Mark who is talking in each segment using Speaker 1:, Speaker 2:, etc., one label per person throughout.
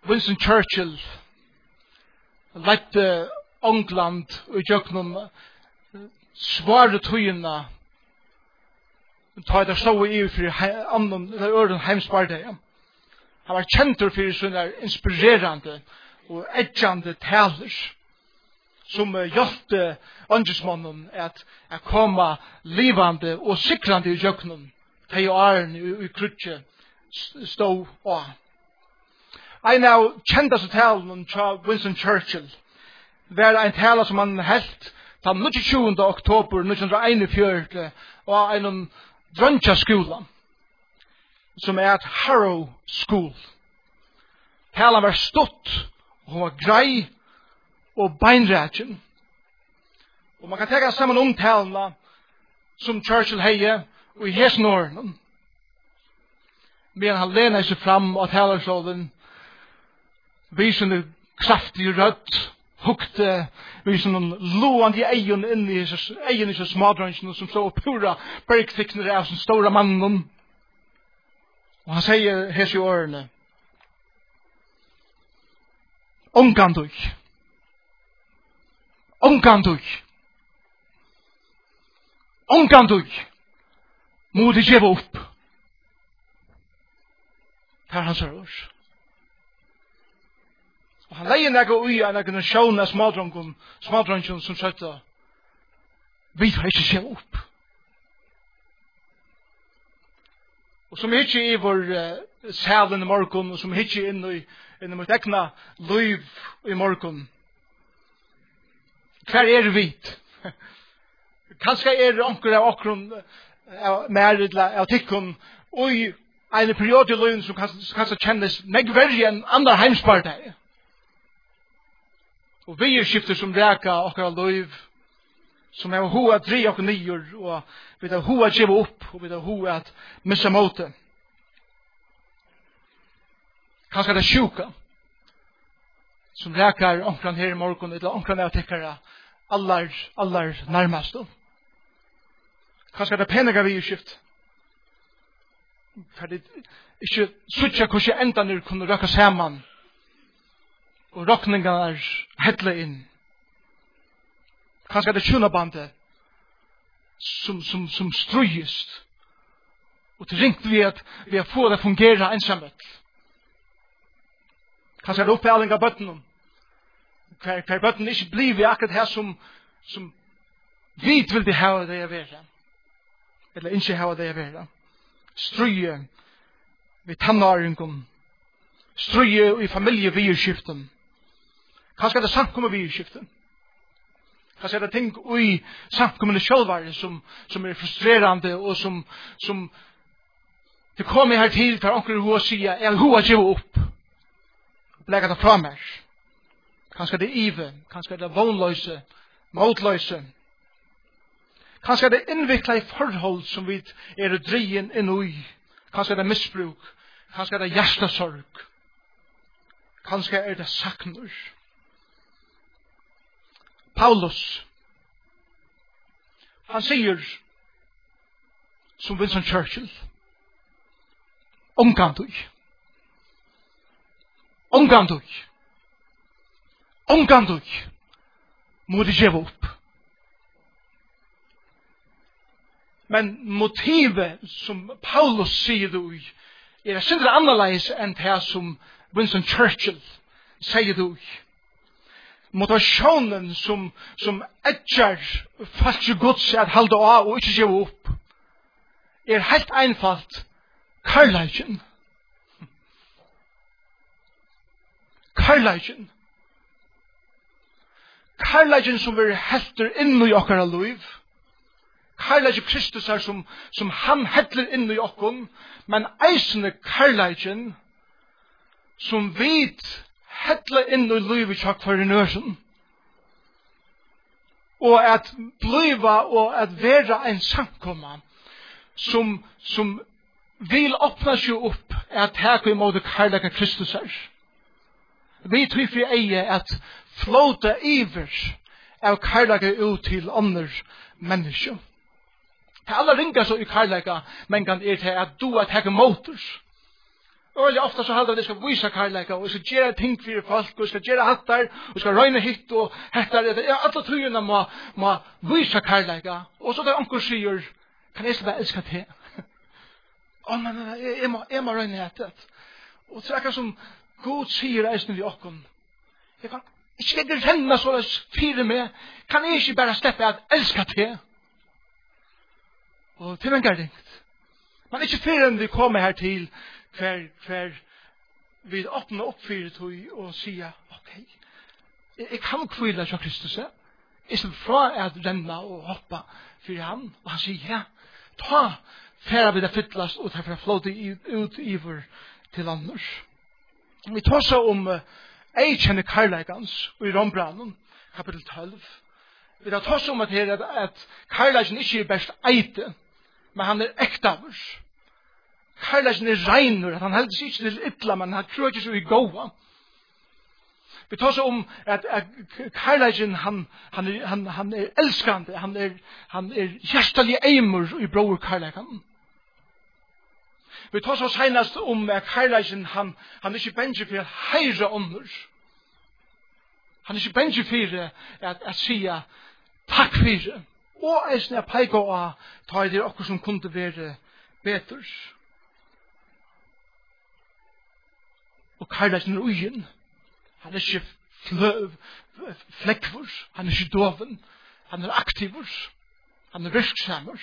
Speaker 1: Winston Churchill lette England og gjøknum svare tøyina ta det så i for annan øren heimspartiet. Han var kjentur for sånne inspirerande og edjande taler som hjelpte åndsmannen at komme livande og sikrande i gjøknum til åren i krutje stå av. En av kjendaste talen fra Winston Churchill var en tale som han helt den 29. oktober 1941 og en drøntjaskola som et Harrow School. Talen var stått og hun var grei og beinrætjen. Og man kan tenke sammen talene som Churchill heier og i hesen årene. Men han lener seg fram og talersloven visende kraftig rødt hukte visende loande egen inn i egen i smadrønsjen som så pura bergfikner av som stora mannen. Og han sier hese i årene Onganduk modig gjeva opp. Her han sier oss. Og han leier nega ui av nega sjåna smadrønsjen som søtta vi har ikke gjeva opp. Og som ikke i vår salen i morgon, og som ikke inn i mitt egna liv i morgon. Hver vi? Kanskje onker av okron meridla av tikkun og i en periode i liven som kanskje kjennes meg verre enn andre heimspartier. Og vi skifter som reka okkar liv som er hoa at dri okkar nyer og vi er hoa at gjeva opp og vi er hoa at missa måte. Kanskje det sjuka som rekar omkran her i morgon eller omkran av tikkara allar nærmast. Kanskje det penega vi skift for det ikke suttja hvordan endaner kunne røkka saman og rokningar hedle inn. Kanskje det tjunabandet som strøyest og til ringt vi at få det fungera ensamhet. Kanskje det oppeiling av bøttenen hver bøtten ikke blir akkurat her som vi vil det hava det jeg være eller ikke hava det jeg være. Strøye vi tannaringum strøye i familievirskiften. Kanskje det samkommer virskiften. Kanskje det ting i samkommende sjølvare som er frustrerande og som det kommer her til for onker hva sier jeg hva gjør opp legger det fra meg. Kanskje det ive, kanskje det vognløse, motløse. Kanskje det innvikla i forhold som vi er drien inn i. Kanskje det misbruk, kanskje det hjertesorg. Kanskje er det saknur. Paulus, han sier som Winston Churchill, omgandug, må det gjeva opp. Men motivet som Paulus sier det er sindre annerledes enn det som Winston Churchill sier det motivasjonen som etjar falske gods at halda av og ikke gjeva opp er helt einfalt karlægen. Karlægen som vi helter inn i okkara liv. Karlægen Kristus er som han helter inn i okkon, men eisende karlægen som vi hettla inn i livet tjokk for en øsen. Og at bliva og at vera en samkomma som vil åpna seg opp at teka imot karlægen Kristus er. Vi tror for eie at flåta iver av karlægen ut til andre mennesker. Det alla ringar så i karlægen men kan til at du at teka motor. Öliga ofta så halda det ska visa kärleka och ska göra ting för folk och ska göra hattar och ska röjna hit och hattar. Alla tryggna må visa kärleka. Och så där onkel säger kan jag bara älska te. Åh men jag må röjna hattat. Och så är som God säger ästen vi okkom. Jag kan inte renna så fyra med. Kan jag inte bara släppa att älska te. Och till en gardingt. Men inte förrän vi kommer här till kvar vi öppnar upp för det och säga okej. Jag kan kvilla så Kristus. Istället för att renna och hoppa för han. Och han säger ja. Ta färra vid det fyllast och ta för att flåta ut iver till annars. Vi tar så om ej känner kärleikans och i Rombranen kapitel 12. Vi tar så om att kärleiken inte är bäst eite. Men han är äktavers. Kärleiken är reiner, att han heldur sig ikke til ytla, men han krøy ikke så i gåa. Vi tar så om at kärleiken, han er elskande, han er hjertelig eimer i bror kärleiken. Vi tar så senast om at kärleiken, han er ikke bensje for at heire ånder. Han er ikke bensje for at sia takk for. Og eisen jeg peika av ta i det okkur som kunne være betur. Og kærleiken er ugen. Han er ikke flekkvur. Han er ikke doven. Han er aktivur. Han er virksamur.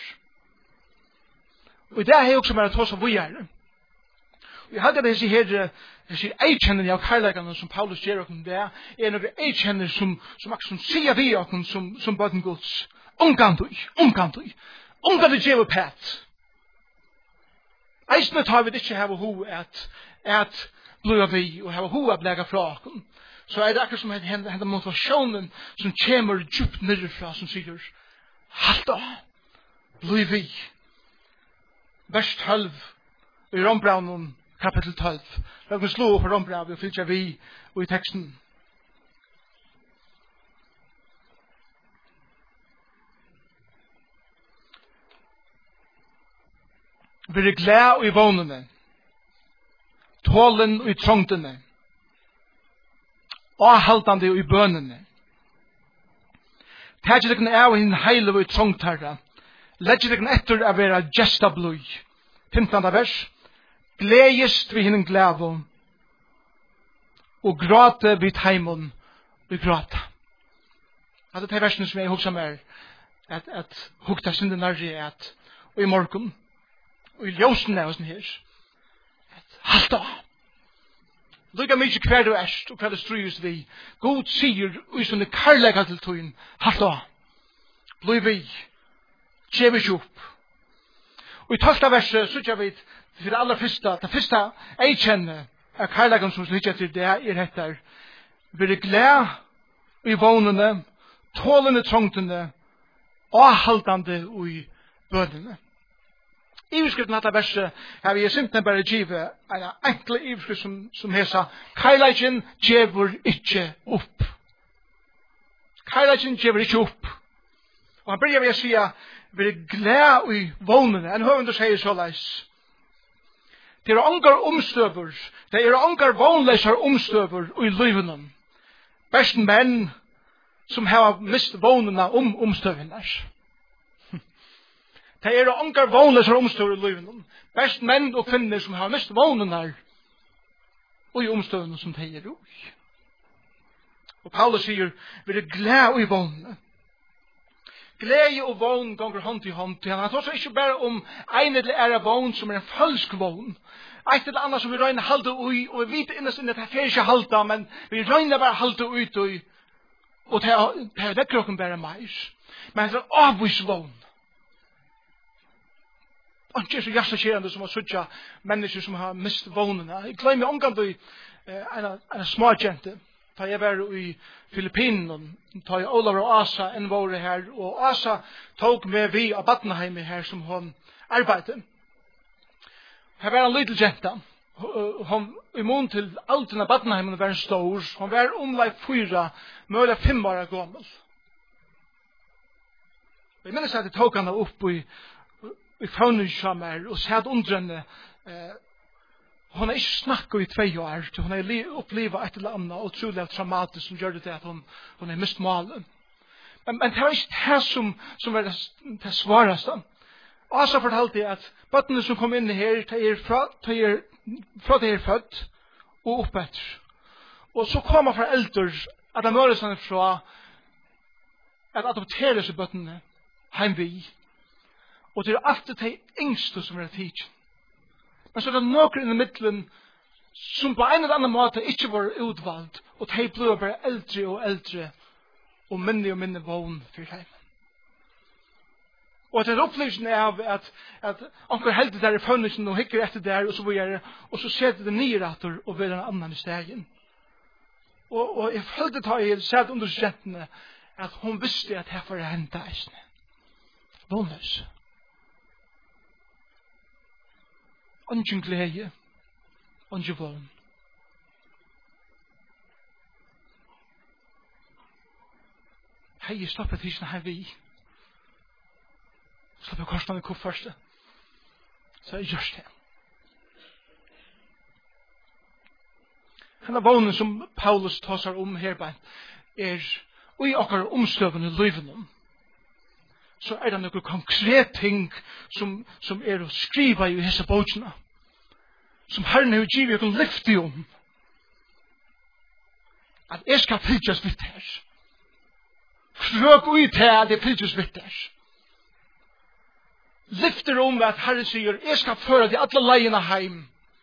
Speaker 1: Og i det har jeg også med å ta seg vujere. Og jeg hadde det her eikjenner av kærleikene som Paulus gjør okkur det. Er noen eikjenner som sier vi okkur som bøten Guds. Ungantui djeva pæt. Eisne tar vi ikke hava hu at blua vi og hava hu at blega fra okkur. Så er det akkur som henda motivasjonen som kommer djupt nirrifra som sier halt av, blua vi. Vers 12 i Rombraunen kapitel 12. La oss slå for Rombraunen og fylkja vi og i teksten. Vi er glad i vånene, tålen i trångtene, avhaltande i bønene. Tætje deg av hinn heile i trångtarra, ledje deg etter å være gestablui. 15. vers. Gledest vi hinn glævo, og gråte vi teimon vi gråta. Det er versene som jeg hugsa mer, at hugta synden nærri at, og i morgen, og i ljósen av sånn her. Halt av. Lykka mykje hver du erst, og hver du strøyes vi. God sier, og sånne karlæga til tøyen, halt av. Bly vi. Tjev ikke opp. Og i 12. verset, så tja vi, for det aller første, det første jeg kjenner, er karlægan som slik etter det er hettar. Vi er glad i vånene, tålende trångtene, avhaltande i bønene. Iverskriften hatt av verset har vi simpelthen bare givet en enkle iverskrift som hesa kærleiken djevur ikkje opp. Kærleiken djevur ikkje opp. Og han byrjar ved å si vi er glad i vånene. En høvende sier så leis. Det er angar omstøver. Det er angar vånleisar omstøver i livenen. Best menn som har mist vånene omstøvene. Det er angar vånleisar omstøver i livenen. Best menn og kvinner som har mist vånene og i omstøvene som de er ui. Og Paulus sier vi er glad i vånene. Glädje och vån går hand i hand. Han tar så inte bara om en eller andra vån som är en falsk vån. Ett eller annat som vi röjnar halda ui och vi vet innan att det är inte halda, men vi röjnar bara halda ut och det är kroppen bara majs. Men det är avvis vån. Och inte så hjärtakärande som har suttit människor som har mist vånarna. Jag glömmer omgående en småjente. Ta jeg var i Filippinen, ta jeg Olav og Asa enn våre her, og Asa tok med vi av Badnaheim her som hun arbeidde. Her var en liten jenta. Hun, i mån til alten av Badnaheim var en stor, hun var omlai 4, mulig 5 år gammel. Jeg minnes at jeg tok henne opp i faunishammer og satt under henne. Hon har ikke snakket i 2 år, så hun har opplevd et eller annet utrolig traumatisk som gjør det til at hun har mist målet. Men det var ikke det som var det svareste. Og så fortalte jeg at bøttene som kom inn her, fra det er født og opp etter. Og så kommer foreldre at de møter seg fra at adoptere seg bøttene hjem vi. Og det er alltid de yngste som er tidsen. Men så er det noen i midten som på en eller annen måte ikke var utvalgt, og de ble bare eldre og eldre, og minne vogn for dem. Og det er opplevelsen av at anker heldig der i fønnelsen og hikker etter der, og så videre, og så ser det nye retter og vil en annen i stegen. Og jeg følte da jeg sett under studentene at hun visste at her får det hente eisene. Vognløs. Ungen glede, ungen vogn. Hei, jeg stoppet tisene her vi. Stoppet korsene i kofferste. Så jeg gjør det. Henne vognen som Paulus tasar om herbein og i okkar omstøvende løyven så er det noen konkret ting som å skriva i hese bøkene som Herren har givet noen lyfte om at jeg skal fylgjast vidt her krøk ut her at jeg fylgjast vidt her lyfter om at Herren sier jeg skal føre de alle leiene heim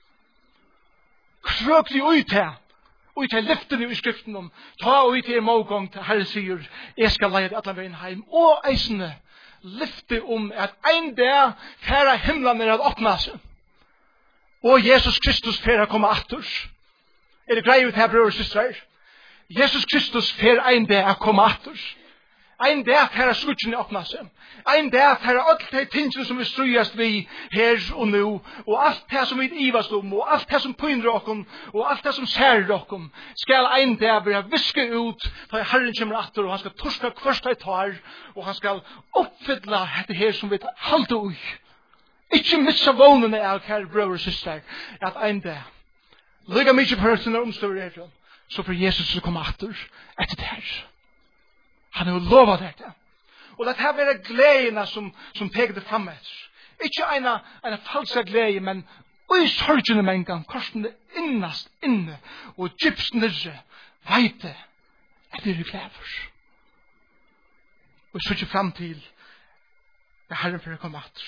Speaker 1: krøk de ut her og til lyftene i skriften om ta ut til målgång til Herren sier jeg skal leie de alle veien heim og eisene lyfte om at en dag færa himlen er at åpna seg og Jesus Kristus færa komme atter er det grei ut her bror og systrar Jesus Kristus færa en dag at komme atter en dag færa skutjene åpna seg en dag færa alt de tingene som vi strøyast vi her og nu og alt det som vi ivast om og alt det som pynner okkom og alt det som særer okkom skal en dag bli viske ut for Herren kommer atter og han skal torska kvørsta i tar og han skal oppfylla dette her som vi halte ui ikke missa vognene av kjære brøver og syster at en dag lyga mykje personer omstøver så for Jesus å komme atter etter det her han har jo lovat dette. Og det her være gledene som peker det frem etter. Ikke en falsk glede, men i sorgene med en gang, korsen det innast inne, og gyps nirre, veite, at det er klæver. Og så ikke frem til det Herren for å komme etter.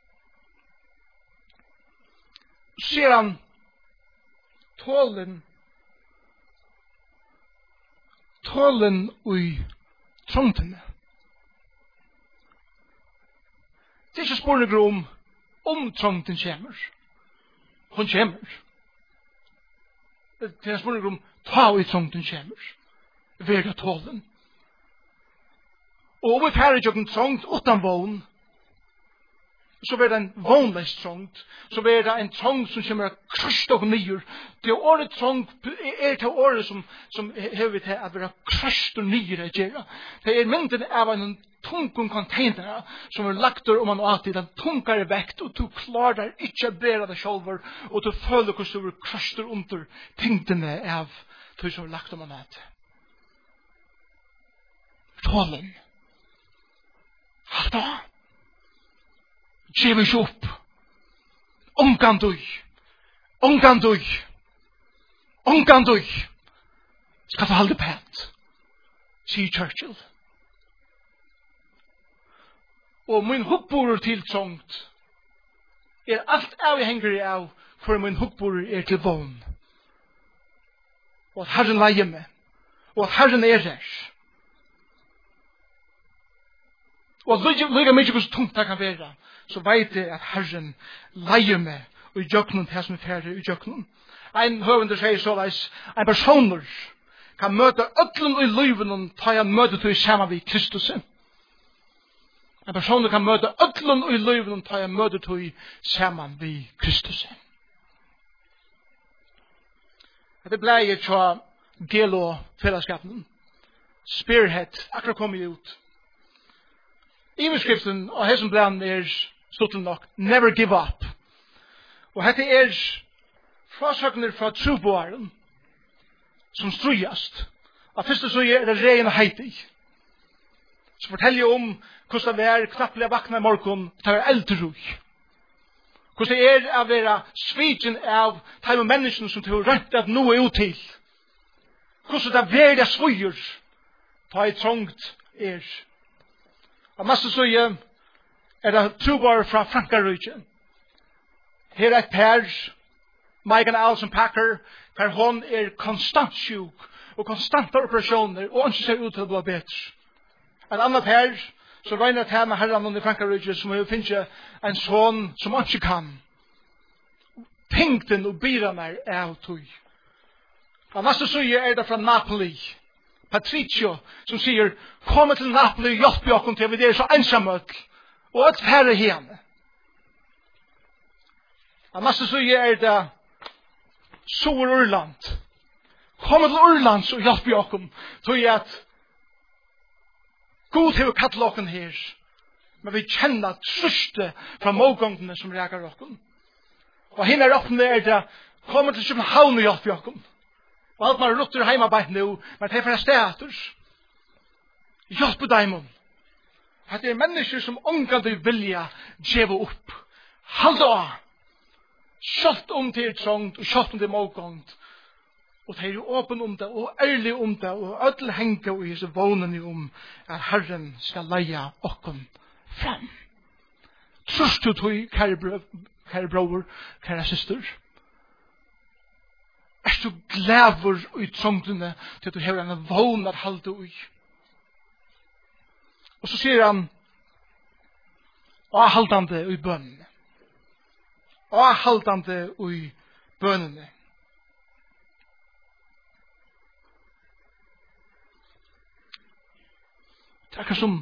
Speaker 1: Så sier han, tålen ui trångtene. Det er ikke spørsmål om trångten kommer. Hun kommer. Det er spørsmål om ta i trångten kommer. Vega tålen. Og om vi færre ikke trångt utan vogn, så blir det en vognløs trångt, så blir det en trångt som kommer krasht og nyer. Det året trångt er det året som hever til at være krasht og nyer å gjøre. Det er mynden av en tungun container som er lagt om man alltid, den tunkare vekt, og du klarer ikke å bære det selv, og du føler hvordan du er krasht under tingene av det som er lagt om man alltid. Tålen. Halt da. Gjev ikke opp. Ongan du. Skal du holde pæt, sier Churchill. Og min hukkborer til trångt er alt avhengig av for min hukkborer er til vogn. Og at Herren leier meg. Og at Herren er der. Og lyga mykje hvor tungt det kan være, så vet jeg at Herren leier meg og i jøknen til som er ferdig i jøknen. En høvende sier såleis, en personer kan møte ødlen i liven og ta en møte til sammen ved Kristus. En person kan møte ødlen i liven og ta en møte til sammen ved Kristus. Det ble jeg fra Gelo fellesskapen. Spearhead, akkurat kommet ut. Iverskriften av hessen bland er stått nok, never give up. Og dette er frasøkner fra troboaren som strujast. Av første så er det rein og heiti. Så forteller jeg om hvordan det er knappelig vakna i morgen, det er eldrug. Hvordan det er å være sviken av de menneskene som tror rett at noe er ut til. Hvordan det er veldig svøyer, ta i trångt er. Av masse så er det trobar fra Frankrike. Her er et per, Megan Alson Packer, for hon er konstant sjuk, og konstante operasjoner, og ikke ser ut til å bli bedre. En annen per, så regner jeg med herren i Frankrike, som finner en son som ikke kan. Pingten og byrene er av tog. Og neste søye er det fra Napoli. Patricio, som sier, kom til Napoli og hjelp dere til, vi er så ensomme, og et færre hjemme. Og neste søye er det Sur-Urland. Kom til Urland og hjelp dere til at God har kallt lokken her, men vi kjenner trøste fra målgångene som reagerer lokken. Og henne er åpne er det, kommer til København og hjelp jokken. Og alt man rutter heimarbeid nå, men det er for stedet. Hjelp dem. At det er mennesker som omgående vilja djeva opp. Hold av. Kjølt om til trångt, og kjølt om til målgångt. Og det er jo åpen om det, og ærlig om det, og ødel henger og disse vånene om at Herren skal leie okken fram. Trøst du tog, kære bror, kære syster. Er du glæver i trångtene til at du har en vån at halde ui? Og så sier han, avhaldande i bønnene. Avhaldande i bønnene. Det er ikke som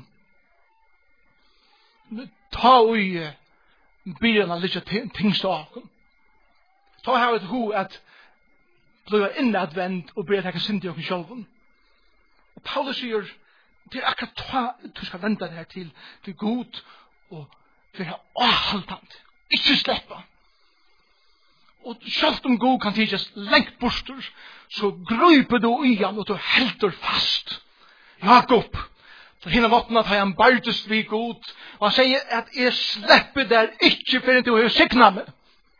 Speaker 1: ta ui byrjana litt tingst av. Ta her et ho at blir innadvendt og blir takka synd i okken sjálfun. Og Paulus sier, det er akkurat ta, du skal venda det her til god og være avhaldant. Ikke sleppa. Og sjálft om god kan tidjas lengt borster, så grøyper du i han og du helter fast. Jakob, så hinna måttene at han bardest vi god, og han sier at jeg slipper der ikke for du har signa meg.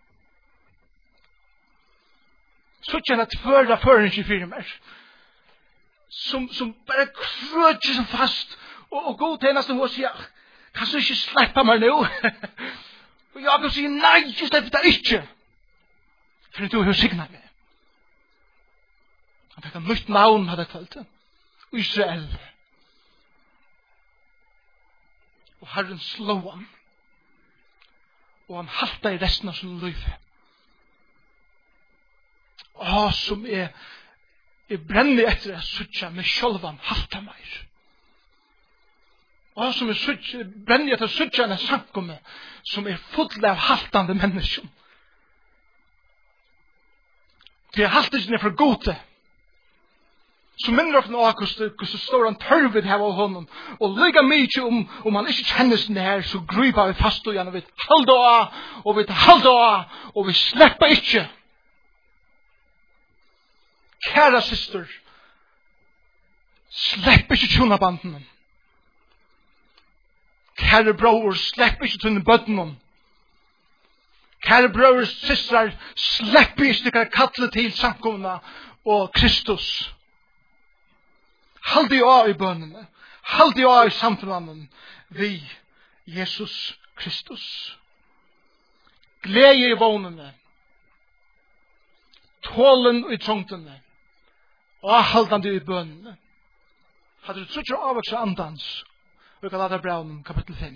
Speaker 1: Så kjenner at føra føringen fyrir meg, som bare krøtjer seg fast, og god tjeneste hun sier, kan du ikke slippe meg nå? Og Jakob sier, nei, jeg slipper der ikke, for du har signa meg. Han fikk en nytt navn, hadde jeg kalt det, Israel. Og Herren slå han. Og han halta i resten av sin liv. Som er brennig etter å sutja med sjølvan halta meir. Som er brennig etter å sutja en sankomme som er full av haltande mennesker. Det er haltingen for gode. Så minner dere nå hvordan står han tørvet her av honom. Og lyga mye om han ikke kjenner sin her, så gryper vi fast og gjerne vi halda av, og vi halda av, og vi slipper ikke. Kæra syster, slipp ikke tjunabanden. Kære bror, slipp ikke tjunabanden. Kære bror, syster, slipp ikke det kattle til samkomna og Kristus. Halde av i bønnene. Halde av i samfunnet vi Jesus Kristus. Glede i vånene. Tålen i trångtene. Avhaldande i bønnene. Hadde du truttet avvokse andans. Vi kan lade Braun kapitel 5.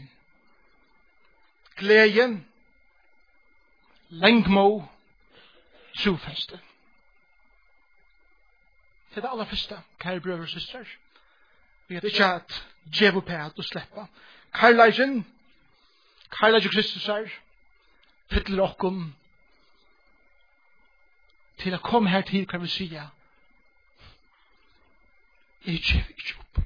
Speaker 1: Gleden. Lengmo. Trofeste. Det er det aller første, kære brøver og søster. Vi har ikke hatt djevopæt å slippe. Kærleiken Kristus er, fyller okken til å komme her til, kan vi si, jeg gjev ikke opp.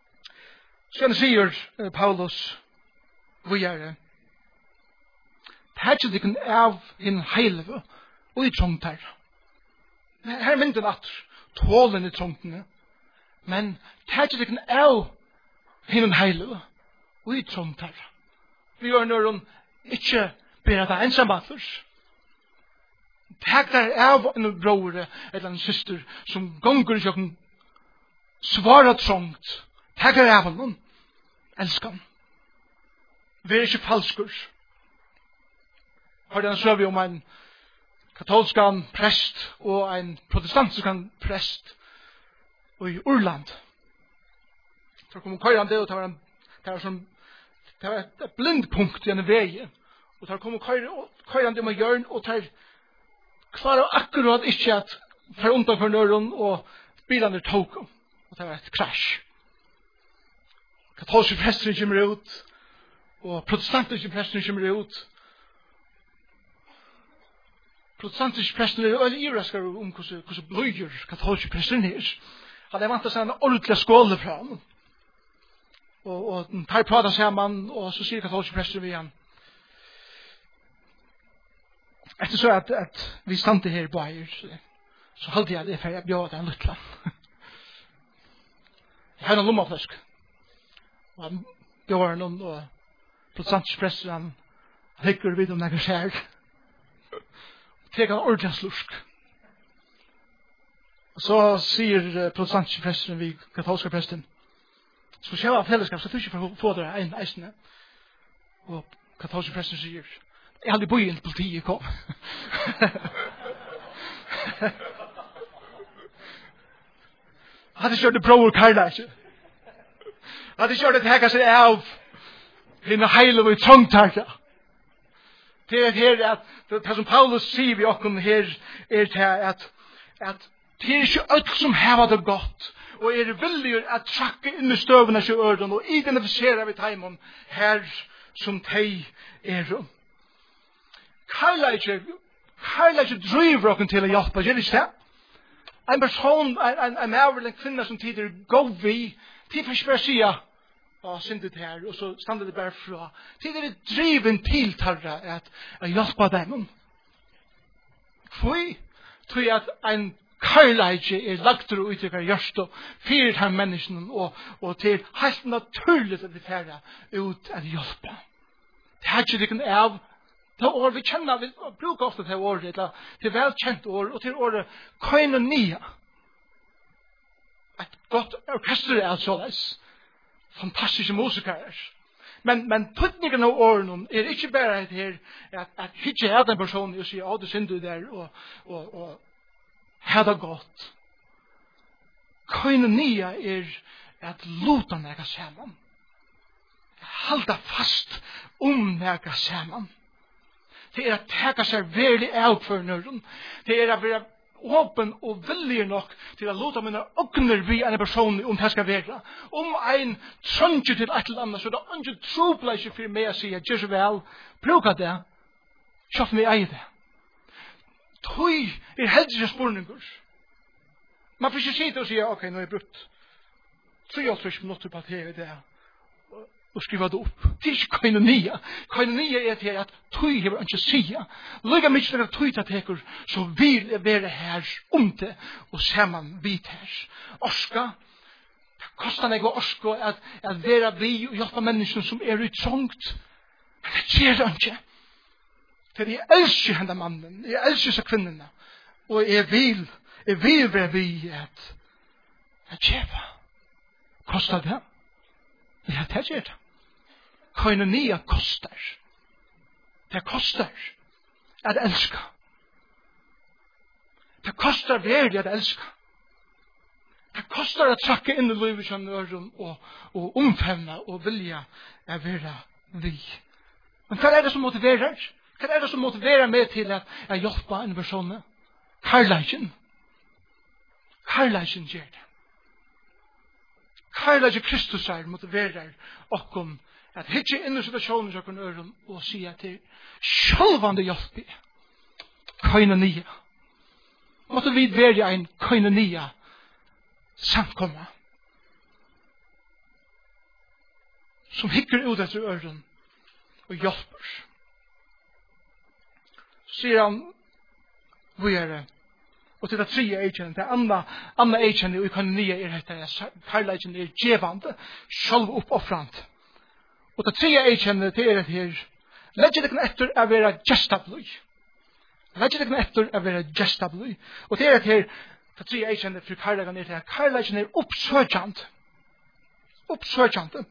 Speaker 1: Så han sier, Paulus, hvor er det? Tætje dikken av hinn heilve og i trångt her. Her er mynden at tålen i trångtene. Men tætje dikken av hinn heilve og i trångt her. Vi gjør når hun ikke ber at det er ensambatter. Tæk der av en bror eller en syster som gonger i kjøkken svara trångt. Tæk der av noen. Elskan. Vi er ikke falskur. Har den søv om en katolskan prest og en protestantskan prest i Urland. Så kom køyrande og det var et blindpunkt i en vei. Og der kom køyrande om hjørn og der klarer akkurat ikke at fra undan for nøren og bilene tok. Og det var et krasj. Katolske prester kommer ut og protestantiske prester kommer ut. Protestantiske prester er veldig ivraskere om hvordan bløyer katolske prester er. Han er vant til å sende ordentlig skåle fra ham. Og tar prater sammen, og så sier katolske prester vi han. Etter så at vi stande her i Bayer, så halte jeg det for jeg bjør den luttla. Jeg har noen lommaflesk. Og han bjør noen, og protestantiske prester han hikker vidt om det skjer. Tega en ordentlig slusk. Og så sier protestantiske presteren vi katolske presten, så skjer av fellesskap, så tror ikke for å få det en eisende. Og katolske presten sier, jeg hadde bøyen til politiet kom. Hadde kjørt det bror Karla ikke. Hadde kjørt det teka seg av henne heile og i trångtarka. Det er her at det som Paulus sier vi okkom her er til at det er ikke alt som hever det godt og er villig at trakke inn i støvene til øren og identifisere vi teimon her som tei er. Karla ikke driver okkom til å hjelpe, gjør det ikke det? En person, en maver, en kvinne som tider gå vi, til først bare sier og syndet her, og så stande det bare fra. Til det er driven til tarra at hjelpa dem. Fordi tror jeg at en karlægje er lagt og uttrykker hjørst og fyrir her menneskene, og til helt naturligt at vi færre ut at hjelpa. Det er ikke det av det år vi kjenner, vi bruker ofte det året, det er velkjent år, og til året koinonia. Et godt orkester er såleis. Fantastiske musikere. Men puttningen av årene er ikke bare her at hitje er den personen og sier, å, du synder du der, og her det godt. Koinonia er at luta nega saman. Halda fast nega saman. Det er at teka seg veldig av for nøren. Det er at være åpen og villig nok til å låta mine ogner vi en person om det skal være. Om en trønger til et eller annet, så det er ikke trobleik for meg å si at gjør så vel, bruker det, kjøp meg eie det. Tøy er heldig ikke spurninger. Man får ikke si det og si, ok, nå er jeg brutt. 3 minutter på at jeg er det, og skriva det opp. Det er ikke koinonia. Koinonia er til at tøy hever ikke sia. Lyga mykje til at tøy ta teker, så vil jeg være her det, og saman vidt her. Orska, det kostar meg orska at være vi og hjelpa mennesker som er i trångt. Men det gjør det ikke. For jeg elsker henne mannen, jeg elsker seg kvinnerne, og jeg vil være vi at kjeva. Kostar det? Ja, det gjør det. Koinonia kostar. Det kostar at elska. Det kostar virkelig at elska. Det kostar at trakke inn i livet som nøren og omfevna og vilja å være vi. Men hva er det som motiverer? Hva er det som motiverer meg til at jeg hjelper en person? Karlægen. Karlægen gjør det. Karlægen Kristus er motiverer okkom at hitje inn i situasjonen som kan øren og si at det er sjølvande hjelp. Koinonia. Måtte vi være en koinonia samkomma som hikker ut etter øren og hjelper. sier han, vi er og til det tredje agent, det andre agent i koinonia dette, karlægen djevande, sjálv uppoffrande. Og det tredje agent det her, legger dere etter å være gestably. Legger dere etter å være gestably. Og det her, det tredje agent for karlægen det, karlægen oppsøkjande. Oppsøkjande.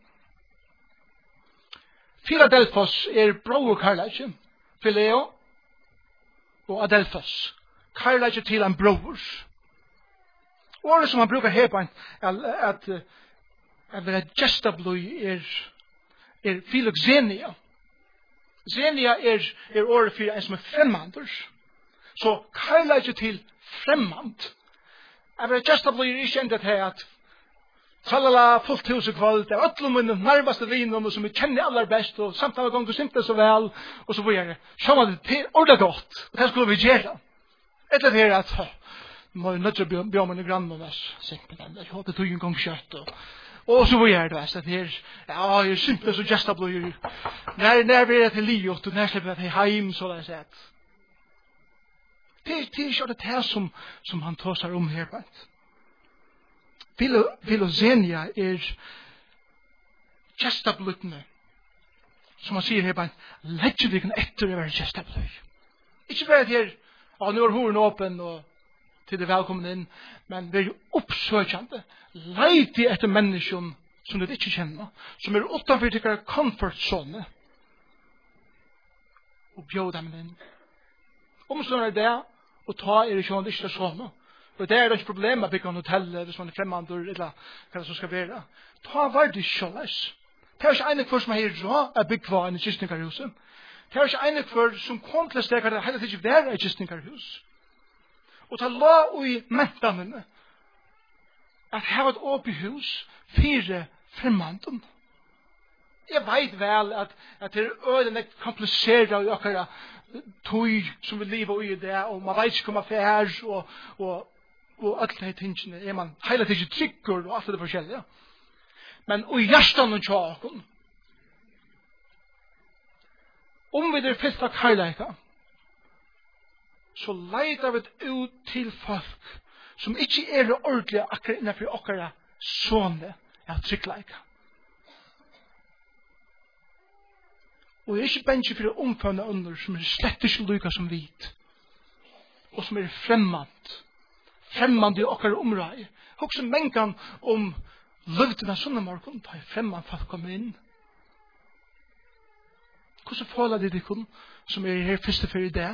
Speaker 1: Philadelphos bror karlægen, Phileo og Adelphos. Karlægen til en bror. Året som han brukar her på at være gestably philoxenia. Xenia året for en som fremmander. Så karlægen til fremmand. At være gestably ikke endet her at tralala, fullt hus og kvöld, det er öllum mine nærmaste vinum som vi kjenner aller best, og samtidig gong du simpelt så vel, og så videre. Så var det ordet godt, og det skulle vi gjøre. Etter det at, må jo nødt til å be om en grann med oss, simpelt, det tog en gang kjøtt, og så videre, det her, ja, jeg simpelt så gestably, når vi er til livet, og når slipper jeg til heim, så det er sett. Det er ikke det her som han tar seg om her på et. Philoxenia gestablytene, som han sier her på en, legger deg etter å være gestably. Ikke bare at her, nu er horen åpen, og til det velkommen inn, men vi er oppsøkjande, leite etter mennesker som du ikke kjenner, som utenfor til comfort zone, og bjød dem inn. Omstående det, og ta ikke det sånn, og det er ikke problem å bygge en hotell hvis man er fremmand eller hva det så skal være. Ta var det sjåles. Det er ikke enig for som er råd å bygge hva en kistningarhuset. Det er ikke enig for som kom til stedet det hele tiden være et kistningarhus. Og ta la i mentanene at her var et åpig hus fire fremmanden. Jeg vet vel at det er ødelig komplisert av akkurat tog som vi lever i det, og man vet ikke hva man fer, og alle de tingene er man hele tiden tryggur og alt det forskjellige. Men og hjertan og tjaken, om vi er fyllt av karlæka, så leiter vi ut til folk som ikke er ordentlige akkurat innenfor akkurat sånne av tryggleika. Og jeg er ikke bensje for å omfønne under som er slett ikke lykka som vit, og som er fremmand i okkar område. Også mengan om løvdena sånne morgen, da er fremmand folk kommer inn. Hvordan føler de kun som er her første for i det?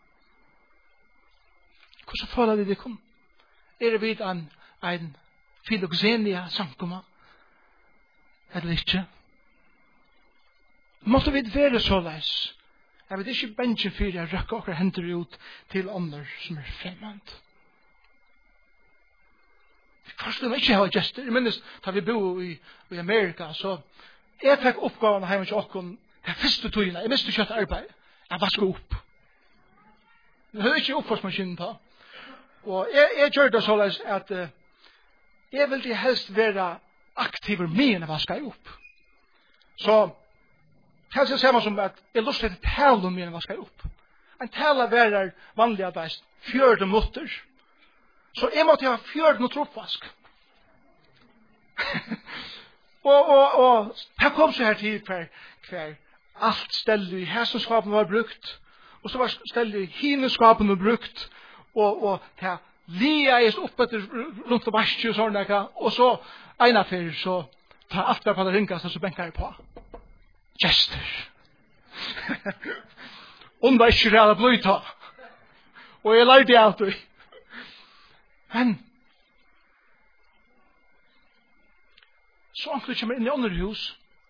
Speaker 1: Hvordan føler de kun? Er det vidt en philoxenia samkomma? Eller ikke? Måtte vi være så leis? Jeg vet ikke bensjen for jeg røkker okker hender ut til andre som er fremmand. Først vil vi ikke ha gjester. Jeg minnes, da vi bor i Amerika, så jeg fikk oppgaven hjemme til okken den første togene. Jeg miste kjøtt arbeid. Jeg vasker opp. Jeg hører ikke oppvarsmaskinen på. Og jeg gjør det så at jeg vil helst være aktiv med enn jeg vasker opp. Så kanskje ser man som at jeg lyst til å tale om enn jeg vasker opp. En tale være vanlig at det er 4 minutter. Så jeg måtte ha 4 minutter oppvask. og her kom så her til hver alt stellet i hæsenskapen var brukt, og så var stellet i hineskapen var brukt, og det lia er oppe etter rundt og vask og sånn, og så ena fyrir så ta alt var på det ringast og så benkar jeg på. Gjester. Var ikke reale bløyta. Og jeg lærte alltid. Men så anker kommer inn i underhus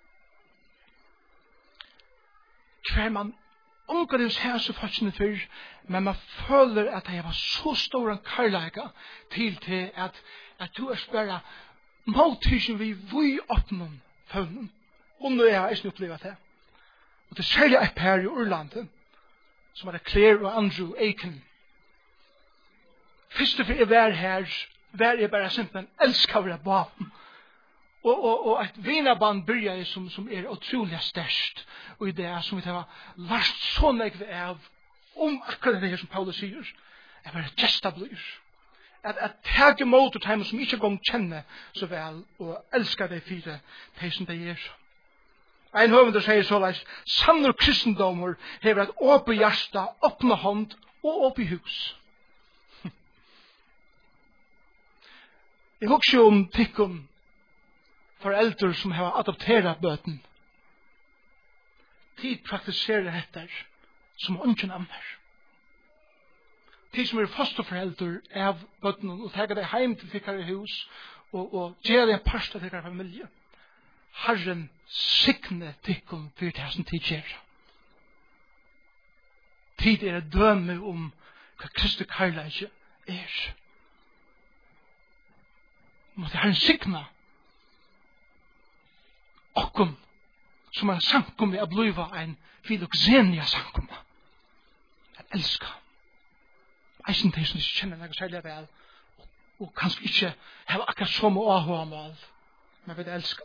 Speaker 1: hver man omgår hos her så fattende før, men man føler at jeg var så stor en karlæga til at du er spørre måltidsen vi åpner fønnen. Og nå har jeg ikke opplevd det. Og det er særlig et par i Urlandet som er Claire og Andrew Aiken. Først og for jeg var her, var jeg bare simpelthen elsker å være baden. Og et vinaband byrja som er utrolig størst, og i det som vi har lært så nekve av akkurat det her som Paulus sier. Jeg var gestablyr. At tage mot og time som ikke gong kjenne så vel og elsker deg fire de som de er. Ein høvender sier såleis, sannur kristendommer hever et åpe hjärsta, åpne hånd og åpe hus. Jeg husker om tikkun foreldre som har adopteret bøten. Tid praktiserer dette som ungen annar. Tid som fosterforeldre av bøten og tager deg heim til tikkare hus og gjør deg en parst av tikkare familie. Herren signe tikkun for det som tid gjør. Tid et døme om hva Kristi kærleik er. Måtte Herren signa okkom som sankum a bliva ein filoxenia sankum. At elska. Eisen det som ikke kjenner noe særlig vel og kanskje ikke har akkurat som å ha mål men vil elska.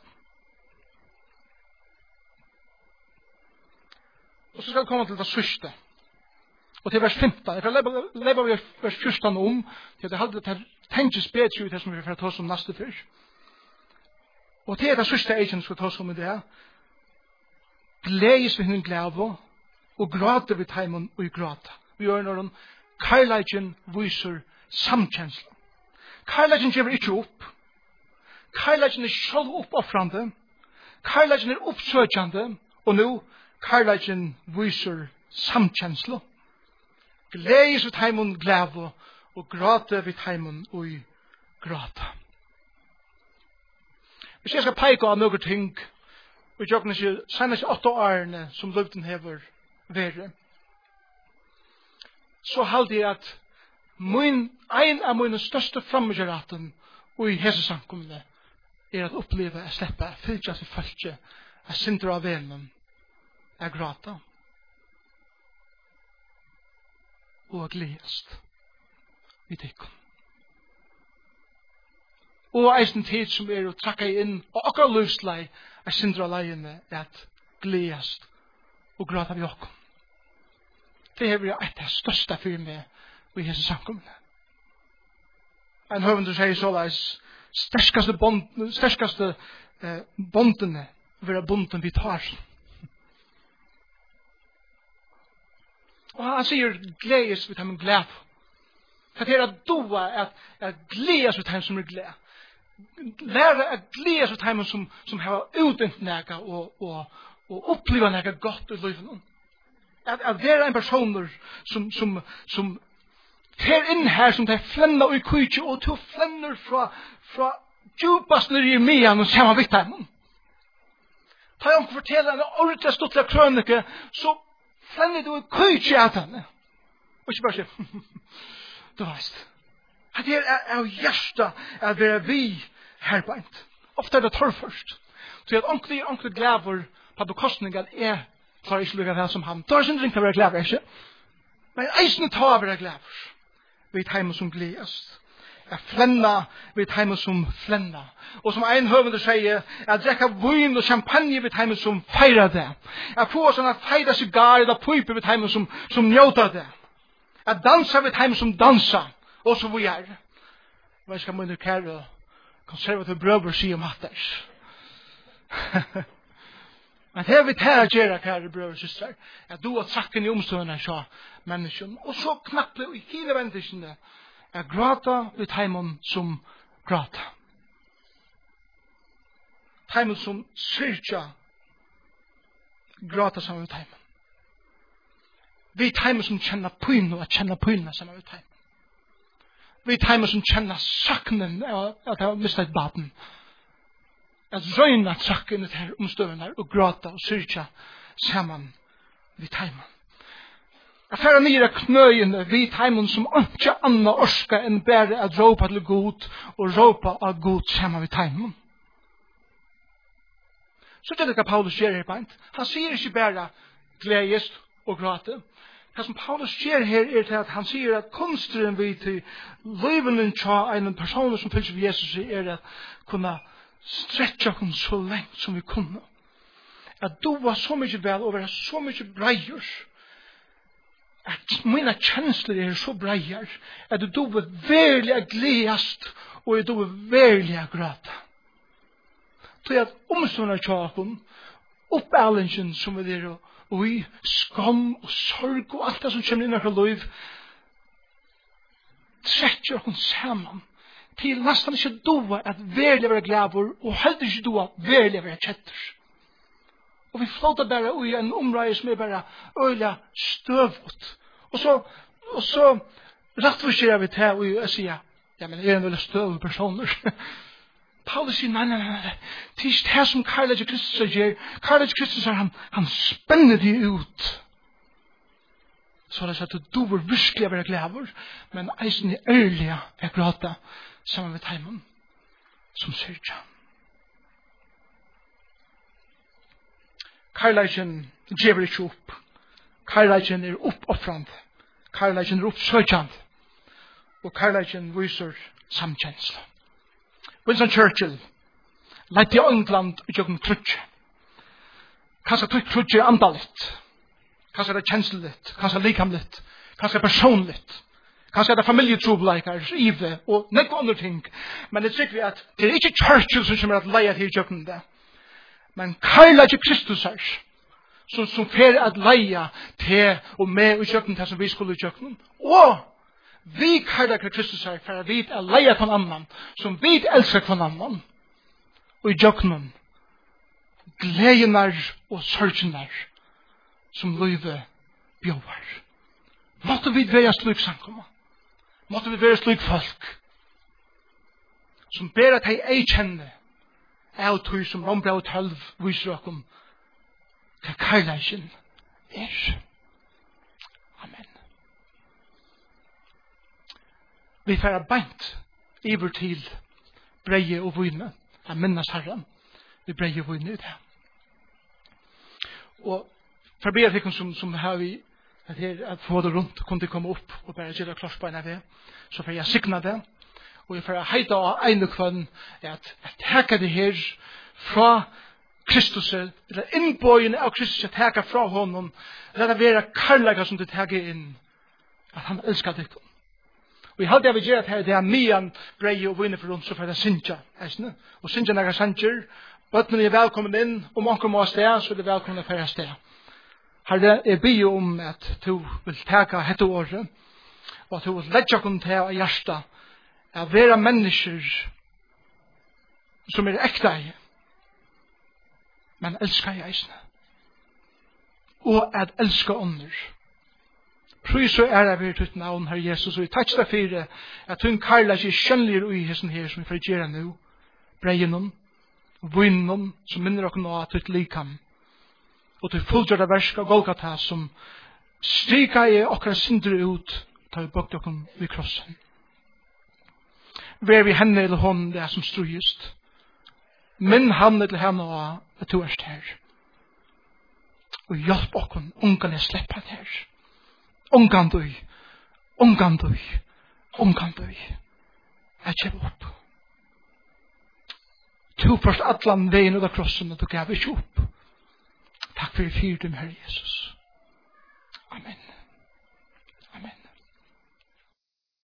Speaker 1: Og så skal vi komme til det sørste. Og til vers 15. Jeg kan leve vers 14 om til det hadde det tenkes bedre ut det som vi får ta oss om neste fyr. Og til det sørste egen skal ta oss om i det. Gledes vi henne glede og gråter vi teimen og i gråta. Vi gjør når kærleiken viser samkjensla. Kærleiken gjør ikke opp. Kærleiken er selv oppoffrande. Kærleiken er oppsøkjande. Og nå kærleiken viser samkjensla. Gledes vi teimen glede og gråter vi teimen og i gråta. Hvis jeg skal peike av noen ting og jeg ikke senest 8 årene som løvden hever vært, så halde jeg at ein av mine største fremmedgjøraten og i hesesankomne er at oppleve å slippe fylgja til følge av synder av venen er gråta og gledest vi tykker. Og eisen tid som er å trakke inn og akkurat løslei er synder av leiene at gledest og gråta vi okkom. Det er et av største for meg i hese samkomne. En høvende sier såleis sterskaste bondene vil være bonden vi tar. Og han sier gledes vi tar med gled. Det er at doa at gledes vi tar som er gled. Lære at gledes vi tar som har utdent nega og oppleva nega godt i livet. At være en person som ter inn her som de flenner og i kujtje og to flenner fra djupast nere i mian og samme vitt her. Ta jeg om å fortelle en ordentlig stuttelig krønike så flenner du i kujtje av henne. Og ikke bare si du veist. At det er av hjertet at være vi herbeint. Ofte er det torrførst. Så at onkel glæver på bekostningen er tar ikke lukka vel som han. Da er sin ring til å være glæver, ikke? Men eisen tar å være glæver. Vi tar hjemme som gledest. Jeg flenna, vi tar hjemme som flenna. Og som en høvende sier, jeg drekker vin og champagne, vi tar hjemme som feirer det. Jeg får sånne feira sigar eller pipe, vi tar hjemme som njóta det. Jeg danser, vi tar hjemme som dansa. Og så vi er. Hva skal man kære konservative brøver si om at det men det vi tar å gjøre, kære brød og søster, at du har trakken i omstående så mennesken, og så knappe i hele vendelsene, er gråta ved teimen som gråta. Teimen som syrja, gråta sammen ved teimen. Vi teimen som kjenner pyne, og kjenner pyne sammen ved teimen. Vi teimen som kjenner saknen, at jeg har mistet baden. At røyna trakke inn i dette omstøvende og gråta og syrja saman vid teimen. At færa nere knøyene vid teimen som ikke anna orska enn bare at råpa til god og råpa av god saman vid teimen. Så det er det hva Paulus gjør her beint. Han sier ikke bare gledest og gråte. Det som Paulus gjør her er til at han sier at kunstren vid til løyvenen tja en person som fylser ved Jesus er at kunna stretcha oss så lengt som vi kunne. At du var så mye vel og være så mye breier. at mina känslor så breier, at du er verlig gledast, og du er verlig gråta. Så at omstående tjaken, oppælingen som vi der, og i skam og sorg og alt det som kommer inn i liv, trekker hun sammen til nesten ikke doa at verlig være glæver, og heller ikke doa verlig være kjetter. Og vi flåter bare i en område som bare øyla støvot. Og så rettforskjer vi til og sier, ja, men en veldig støv personer. Paulus sier, nei, det er ikke det som Karl Kristus gjør. Karl Kristus han spenner de ut. Så det er at du var virkelig være glæver, men eisen er ærlige er gråta sammen med teimen som syrja. Karlagen gjør ikke opp. Karlagen er oppoffrande. Karlagen er oppsøkjande. Og Karlagen viser samkjensla. Winston Churchill leit i England og gjør en krutje. Kanskje tog krutje andaligt. Kanskje er det kjensligt. Kanskje er det likamligt. Kanskje er det personligt. Kanskje er det familietrobeleikar, ive og nekva andre ting. Men det sikker vi at det er ikke Churchill som kommer at leie til gjøkken det. Men Karlagen Kristus er som fer at leia til og med i kjøkken til som vi skulle i kjøkken. Og vi Karlagen Kristus er for at vi er leia på en annan, som vi elsker på en annan. Og i kjøkken gledenar og sørgenar som løyve bjøver. Måtte vi være slik samkomma. Måtte vi være slik folk som ber at jeg kjenne av tog som Rombrev 12 viser okkom hva Karlagen er. Amen. Vi færa beint iver til breie og vune av minnes Herren. Vi breie og vune i det. Og for å be at som har vi at få det rundt, kunne komme opp og bare gjøre klorsbeina ved, så får jeg signa det. Og jeg får heita av ene kvann at teka det her fra Kristus, eller innbøyene av Kristus, at teka fra honom, la det være karlaga som det teka inn, at han elskar det. Og jeg halte jeg vil gjøre at det er mian breie og vinner for rundt, så får det sinja, og sinja nægge sanger, bøttene er velkommen inn, om anker må ha sted, så er det velkommen for ha sted. Herre, jeg byr om at du vil teka hette året, og at du vil letja kun til av hjärsta, at være mennesker som er ekta i, men elskar i eisne. Og at elska ånder. Prøys og ære ved ditt navn, Herre Jesus, og vi takk deg for at hun karlar seg skjønner i hessen her som vi får gjøre nå. Breien vinnen som minner oss nå at ditt likam. Og til fullgjør det versk av Golgata som stryka i okkar synder ut, tar vi bort okken vid krossen. Vær vi henne eller hon det som strujist. Minn han eller henne og at du erst her. Og hjelp okken, ungan jeg slipper det her. Ungan du. Jeg kjem opp. Tu først atlan veien ut av krossen og du gav ikke opp. Takk for det fyrt Herre Jesus.